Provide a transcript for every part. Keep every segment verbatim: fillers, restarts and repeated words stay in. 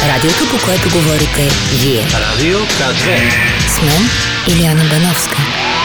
Радиото, по което говорите вие. Радио К две. С мен Илияна Бановска.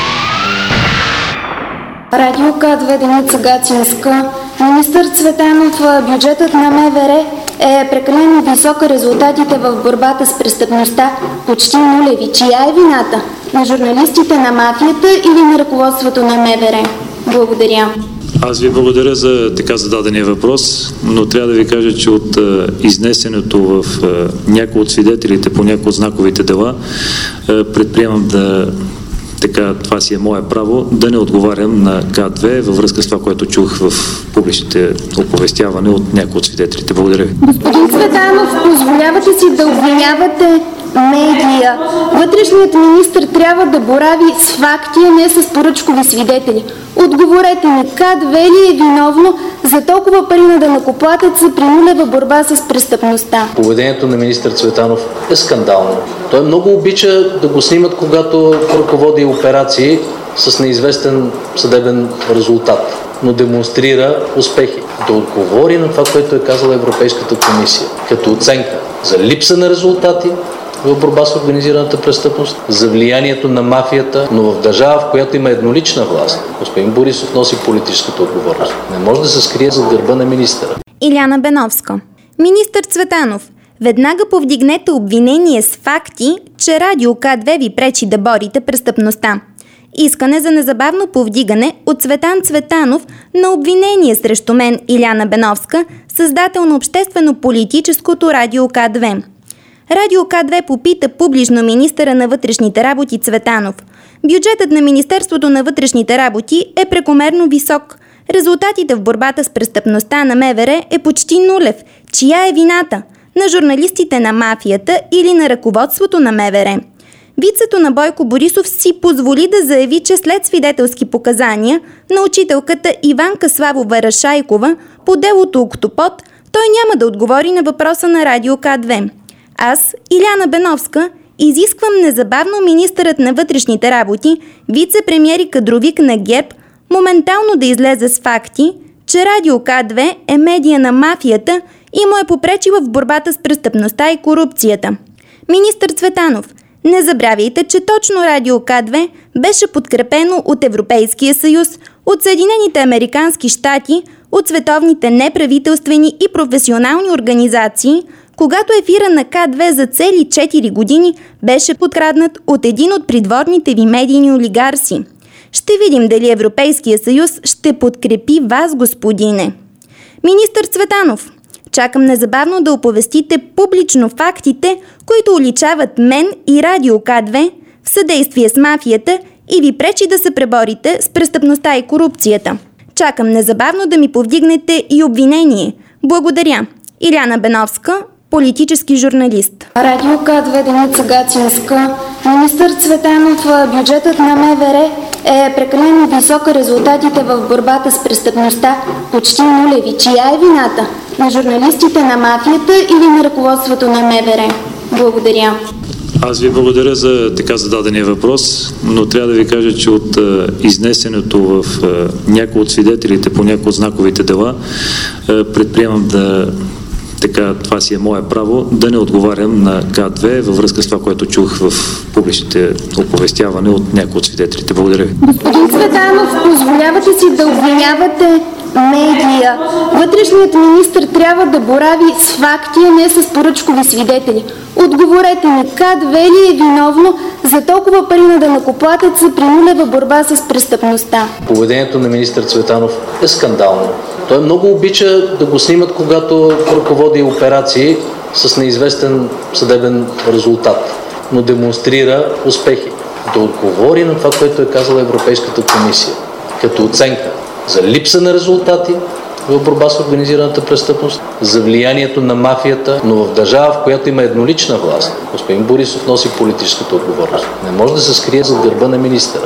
Радио К две, Деница Гацинска. Министър Цветанов, бюджетът на МВР е прекалено висок, резултатите в борбата с престъпността почти нулеви. Чия е вината? На журналистите, на мафията или на ръководството на МВР? Благодаря. Аз ви благодаря за така зададения въпрос, но трябва да ви кажа, че от а, изнесенето в а, някои от свидетелите по някои от знаковите дела а, предприемам да, така, това си е мое право, да не отговарям на К две във връзка с това, което чух в публичните оповестяване от някои от свидетелите. Благодаря ви. Господин Цветанов, позволявате си да обвинявате медия. Вътрешният министър трябва да борави с факти, а не с поръчкови свидетели. Отговорете ми, К две ли е виновно за толкова пари на данъкоплатеца при нулева борба с престъпността? Поведението на министър Цветанов е скандално. Той много обича да го снимат, когато ръководи операции с неизвестен съдебен резултат, но демонстрира успехи. Да отговори на това, което е казала Европейската комисия, като оценка за липса на резултати в борба с организираната престъпност, за влиянието на мафията, но в държава, в която има еднолична власт, господин Борисов носи политическата отговорност. Не може да се скрие зад гърба на министъра. Илияна Бановска. Министър Цветанов, веднага повдигнете обвинение с факти, че Радио К две ви пречи да борите престъпността. Искане за незабавно повдигане от Цветан Цветанов на обвинение срещу мен, Илияна Бановска, създател на обществено-политическото Радио К две. Радио К две попита публично министъра на вътрешните работи Цветанов. Бюджетът на Министерството на вътрешните работи е прекомерно висок. Резултатите в борбата с престъпността на МВР е почти нулев. Чия е вината? На журналистите на мафията или на ръководството на МВР? Вицето на Бойко Борисов си позволи да заяви, че след свидетелски показания на учителката Иванка Славова Рашайкова по делото Октопод, той няма да отговори на въпроса на Радио К две. Аз, Илияна Бановска, изисквам незабавно министърът на вътрешните работи, вице-премиер и кадровик на ГЕРБ, моментално да излезе с факти, че Радио К две е медия на мафията и му е попречила в борбата с престъпността и корупцията. Министър Цветанов, не забравяйте, че точно Радио К две беше подкрепено от Европейския съюз, от Съединените американски щати, от световните неправителствени и професионални организации, когато ефира на К две за цели четири години беше подкраднат от един от придворните ви медийни олигарси. Ще видим дали Европейския съюз ще подкрепи вас, господине. Министър Цветанов, чакам незабавно да оповестите публично фактите, които уличават мен и Радио К две в съдействие с мафията и ви пречи да се преборите с престъпността и корупцията. Чакам незабавно да ми повдигнете и обвинение. Благодаря. Илияна Бановска, политически журналист. Радио К две, Деница Гацинска. Министър Цветанов, бюджетът на МВР е прекалено висок, резултатите в борбата с престъпността почти нулеви. Чия е вината? На журналистите, на мафията или на ръководството на МВР? Благодаря. Аз ви благодаря за така зададения въпрос, но трябва да ви кажа, че от а, изнесенето в а, някои от свидетелите по някои от знаковите дела а, предприемам да така, това си е мое право, да не отговарям на К две във връзка с това, което чух в публичните оповестяване от някои от свидетелите. Благодаря ви. Господин Цветанов, позволявате си да обвинявате медия. Вътрешният министър трябва да борави с факти, а не с поръчкови свидетели. Отговорете ми, К две ли е виновно за толкова пари на данъкоплатеца при нулева борба с престъпността? Поведението на министър Цветанов е скандално. Той много обича да го снимат, когато ръководи операции с неизвестен съдебен резултат, но демонстрира успехи. Да отговори на това, което е казала Европейската комисия, като оценка за липса на резултати в борба с организираната престъпност, за влиянието на мафията, но в държава, в която има еднолична власт, господин Борисов носи политическата отговорност. Не може да се скрие зад гърба на министъра.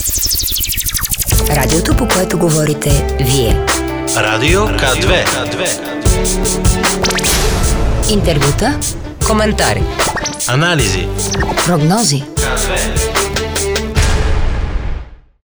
Радиото, по което говорите вие. Радио К две. Интервюта, коментари, анализи, прогнози. К две.